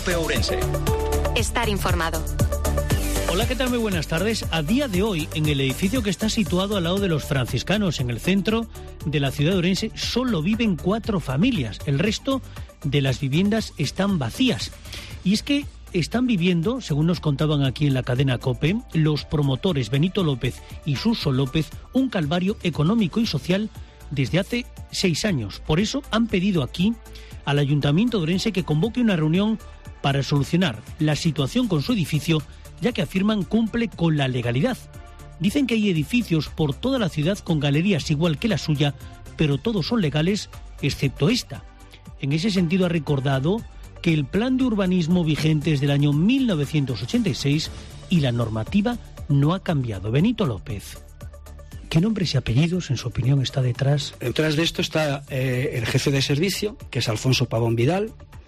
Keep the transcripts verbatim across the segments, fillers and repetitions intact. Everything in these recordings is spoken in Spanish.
COPE Ourense. Estar informado. Hola, ¿qué tal? Muy buenas tardes. A día de hoy, en el edificio que está situado al lado de los franciscanos, en el centro de la ciudad de Ourense, solo viven cuatro familias. El resto de las viviendas están vacías. Y es que están viviendo, según nos contaban aquí en la cadena COPE, los promotores Benito López y Suso López, un calvario económico y social desde hace seis años. Por eso han pedido aquí al Ayuntamiento de Ourense que convoque una reunión para solucionar la situación con su edificio, ya que afirman cumple con la legalidad. Dicen que hay edificios por toda la ciudad con galerías igual que la suya, pero todos son legales, excepto esta. En ese sentido ha recordado que el plan de urbanismo vigente es del año mil novecientos ochenta y seis y la normativa no ha cambiado. Benito López. ¿Qué nombres y apellidos, en su opinión, está detrás? Detrás de esto está eh, el jefe de servicio, que es Alfonso Pavón Vidal,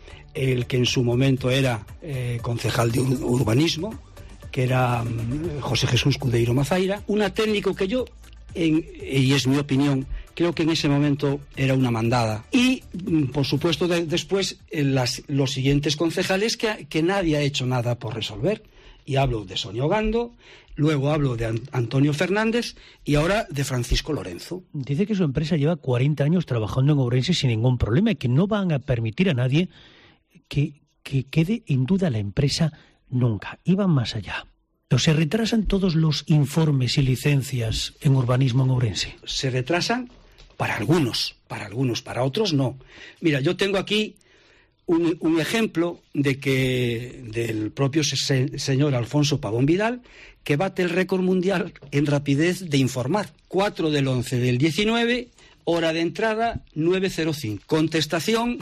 el que en su momento era eh, concejal de ur- urbanismo, que era um, José Jesús Cudeiro Mazaira, una técnico que yo, en, y es mi opinión, creo que en ese momento era una mandada. Y, por supuesto, de, después eh, las, los siguientes concejales que, que nadie ha hecho nada por resolver. Y hablo de Sonia Ogando, luego hablo de An- Antonio Fernández y ahora de Francisco Lorenzo. Dice que su empresa lleva cuarenta años trabajando en Ourense sin ningún problema y que no van a permitir a nadie que, que quede en duda la empresa nunca. Iban más allá. Pero se retrasan todos los informes y licencias en urbanismo en Ourense. Se retrasan para algunos, para algunos, para otros no. Mira, yo tengo aquí un, un ejemplo de que del propio se, señor Alfonso Pavón Vidal, que bate el récord mundial en rapidez de informar. cuatro del once del diecinueve, hora de entrada nueve cero cinco. Contestación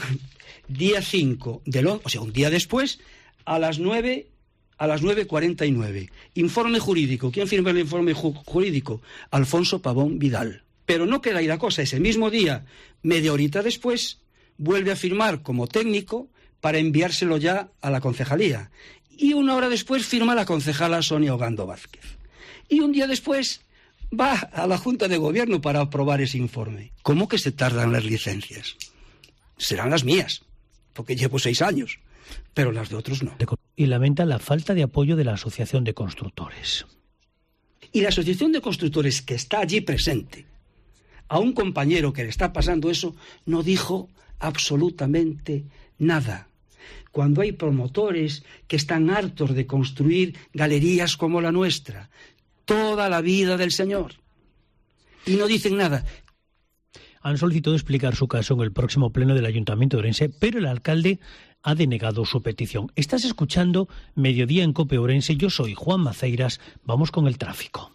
día cinco del once, o sea, un día después, a las nueve a las nueve cuarenta y nueve. Informe jurídico. ¿Quién firma el informe ju- jurídico? Alfonso Pavón Vidal. Pero no queda ahí la cosa. Ese mismo día, media horita después, vuelve a firmar como técnico para enviárselo ya a la concejalía. Y una hora después firma la concejala Sonia Ogando Vázquez. Y un día después va a la Junta de Gobierno para aprobar ese informe. ¿Cómo que se tardan las licencias? Serán las mías, porque llevo seis años, pero las de otros no. Y lamenta la falta de apoyo de la Asociación de Constructores. Y la Asociación de Constructores, que está allí presente, a un compañero que le está pasando eso, no dijo absolutamente nada. Cuando hay promotores que están hartos de construir galerías como la nuestra, toda la vida del Señor, y no dicen nada. Han solicitado explicar su caso en el próximo pleno del Ayuntamiento de Ourense, pero el alcalde ha denegado su petición. Estás escuchando Mediodía en COPE Ourense. Yo soy Juan Maceiras. Vamos con el tráfico.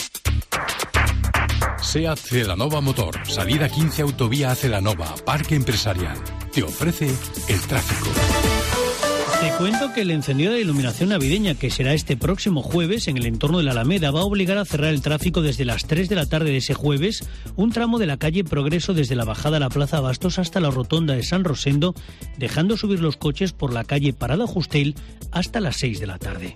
SEAT Celanova Motor, salida quince Autovía a Celanova, Parque Empresarial. Te ofrece el tráfico. Te cuento que el encendido de iluminación navideña, que será este próximo jueves en el entorno de la Alameda, va a obligar a cerrar el tráfico desde las tres de la tarde de ese jueves, un tramo de la calle Progreso desde la bajada a la Plaza Bastos hasta la rotonda de San Rosendo, dejando subir los coches por la calle Parada Justel hasta las seis de la tarde.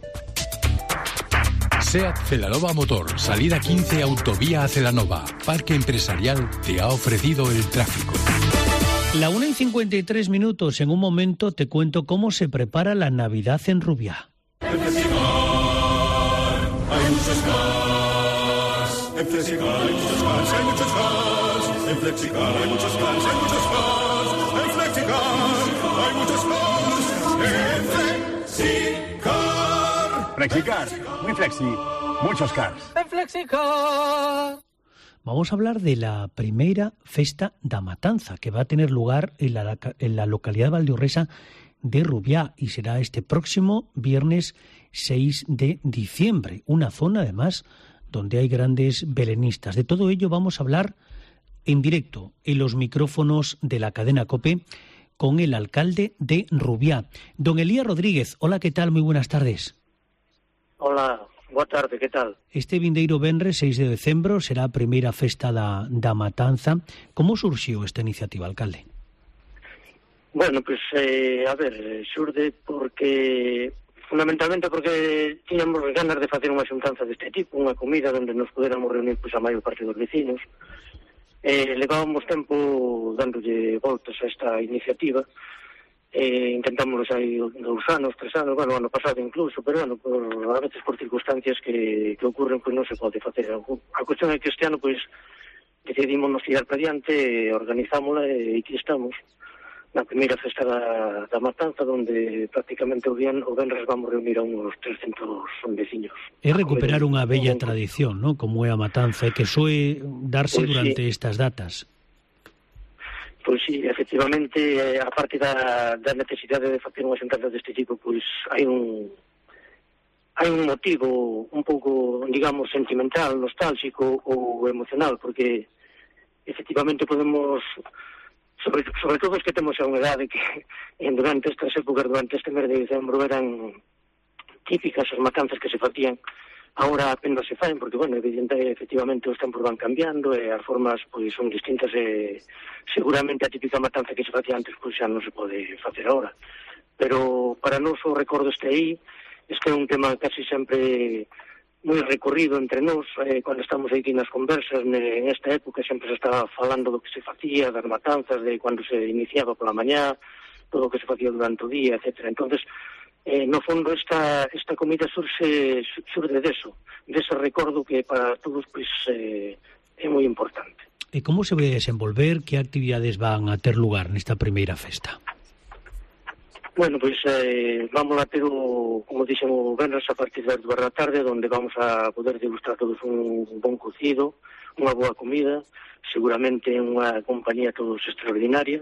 SEAT Celanova Motor, salida quince Autovía a Celanova, Parque Empresarial, te ha ofrecido el tráfico. La una y cincuenta y tres minutos. En un momento te cuento cómo se prepara la Navidad en Rubiá. En Flexicar hay muchos cars. En Flexicar hay muchos cars, hay muchos cars. En Flexicar hay muchos cars, hay muchos cars. En Flexicar hay muchos cars. En Flexicar. Flexicar, muy flexi, muchos cars. En Flexicar. Vamos a hablar de la primera Festa da Matanza, que va a tener lugar en la, en la localidad valdiorresa de Rubiá y será este próximo viernes seis de diciembre. Una zona, además, donde hay grandes belenistas. De todo ello vamos a hablar en directo en los micrófonos de la cadena COPE con el alcalde de Rubiá, don Elías Rodríguez. Hola, ¿qué tal? Muy buenas tardes. Hola. Boa tarde, que tal? Este vindeiro venres, seis de decembro, será a primeira festa da, da Matanza. Como surxiu esta iniciativa, alcalde? Bueno, pues, eh, a ver, xurde porque, fundamentalmente porque tiñamos ganas de facer unha xuntanza deste tipo, unha comida onde nos poderamos reunir pois, a maior parte dos vecinos. Eh, levábamos tempo dándolle voltas a esta iniciativa eh, intentámoslo hai dous anos, tres anos, bueno, ano pasado incluso, pero bueno, por, a veces por circunstancias que, que ocurren, pois pues non se pode facer. A cuestión é que este ano, pois, decidimos nos tirar para diante, organizámola e aquí estamos, na primeira festa da, da Matanza, donde prácticamente o, bien, o venres vamos reunir a uns trescentos veciños. É recuperar unha bella tradición, ¿no? Como é a Matanza, que soe darse pues durante sí. estas datas. Pois sí, efectivamente, a parte da, da necesidade de facer unha xuntanza deste tipo, pois hai un hai un motivo un pouco, digamos, sentimental, nostálxico ou emocional, porque efectivamente podemos... Sobre, sobre todo os que temos a unha edade que en durante estas épocas, durante este mes de diciembre, eran típicas as matanzas que se facían. Ahora apenas se faen, porque, bueno, evidente, efectivamente os tempos van cambiando e as formas pois son distintas e seguramente a típica matanza que se facía antes pois xa non se pode facer ahora. Pero para nós o recordo este aí, este é un tema casi sempre moi recorrido entre nós, eh, cando estamos aquí nas conversas, ne, en esta época sempre se estaba falando do que se facía, das matanzas, de cando se iniciaba pola mañá, todo o que se facía durante o día, etcétera. Entonces, eh, no fondo, esta, esta comida surse, surge deso, dese recordo que para todos pois, eh, é moi importante. E como se vai desenvolver, que actividades van a ter lugar nesta primeira festa? Bueno, pois eh, vamos a ter o, como dixen, o venres a partir das dúas da tarde, onde vamos a poder degustar todos un bon cocido, unha boa comida, seguramente unha compañía todos extraordinaria.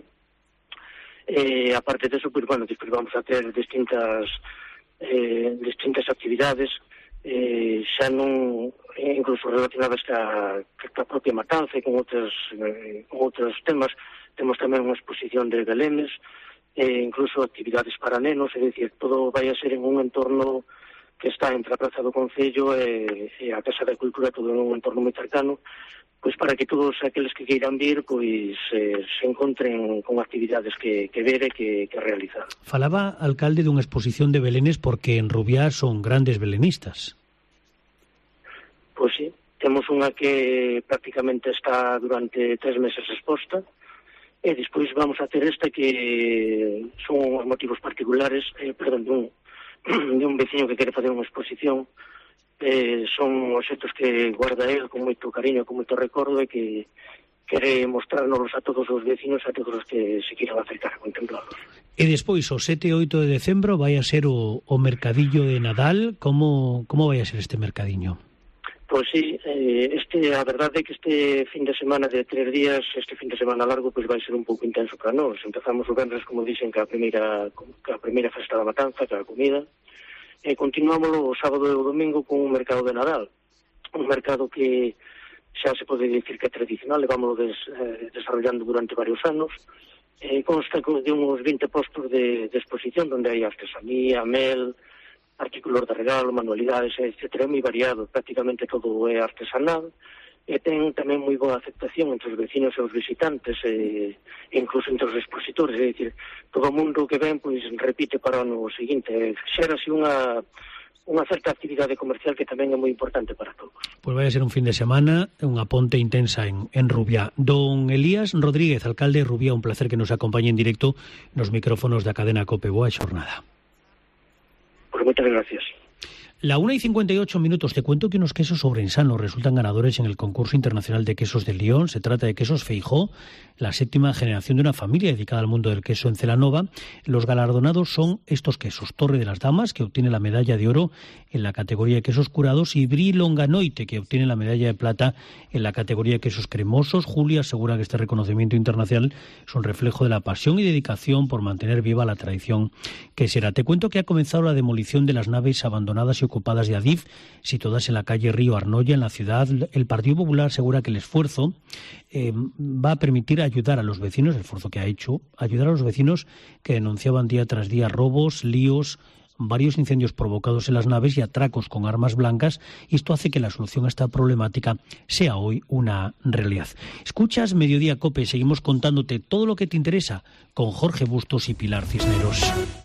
Eh, aparte deso, pois, bueno, despois vamos a ter distintas eh, distintas actividades, eh, xa non incluso relacionadas ca, ca propia matanza e con outros, eh, con outros temas. Temos tamén unha exposición de belenes, e incluso actividades para nenos, é dicir, todo vai a ser en un entorno que está entre a Praza do Concello e, e a Casa da Cultura, todo en un entorno moi cercano, pois para que todos aqueles que queiran vir pois eh, se encontren con actividades que, que ver e que, que realizar. Falaba, alcalde, dunha exposición de belenes porque en Rubiá son grandes belenistas. Pois sí, temos unha que prácticamente está durante tres meses exposta, e despois vamos a ter esta que son os motivos particulares, eh, perdón, de un, de un veciño que quere facer unha exposición, eh, son obxectos que guarda él con moito cariño, con moito recordo, e que quere mostrarnos a todos os veciños, a todos os que se quieran acercar a contemplarlos. E despois, o sete e oito de decembro, vai a ser o, o mercadillo de Nadal. Como, como vai a ser este mercadiño? Pois sí, eh, este, a verdade é que este fin de semana de tres días, este fin de semana largo, pois vai ser un pouco intenso para nós. Empezamos o venres, como dixen, que a primeira, que a primeira festa da matanza, que a comida, e continuámoslo o sábado e o domingo con un mercado de Nadal. Un mercado que xa se pode dicir que é tradicional, levámoslo des, eh, desarrollando durante varios anos, eh, consta de uns vinte postos de, de exposición, onde hai artesanía, mel, artículos de regalo, manualidades, etcétera, é moi variado, prácticamente todo é artesanal, e ten tamén moi boa aceptación entre os vecinos e os visitantes, e incluso entre os expositores, é dicir, todo o mundo que ven, pois, repite para o ano seguinte, xera así unha, unha certa actividade comercial que tamén é moi importante para todos. Pois vai a ser un fin de semana, unha ponte intensa en, en Rubiá. Don Elías Rodríguez, alcalde de Rubiá, un placer que nos acompañe en directo nos micrófonos da cadena COPE. Boa xornada. Pues muchas gracias. La una y cincuenta y ocho minutos. Te cuento que unos quesos sobrensanos resultan ganadores en el concurso internacional de quesos de Lyon. Se trata de quesos Feijó, la séptima generación de una familia dedicada al mundo del queso en Celanova. Los galardonados son estos quesos: Torre de las Damas, que obtiene la medalla de oro en la categoría de quesos curados, y Brie Longanoite, que obtiene la medalla de plata en la categoría de quesos cremosos. Julia asegura que este reconocimiento internacional es un reflejo de la pasión y dedicación por mantener viva la tradición quesera. Te cuento que ha comenzado la demolición de las naves abandonadas y ocupadas de Adif, situadas en la calle Río Arnoya, en la ciudad. El Partido Popular asegura que el esfuerzo eh, va a permitir ayudar a los vecinos, el esfuerzo que ha hecho, ayudar a los vecinos que denunciaban día tras día robos, líos, varios incendios provocados en las naves y atracos con armas blancas, y esto hace que la solución a esta problemática sea hoy una realidad. Escuchas Mediodía COPE, seguimos contándote todo lo que te interesa con Jorge Bustos y Pilar Cisneros.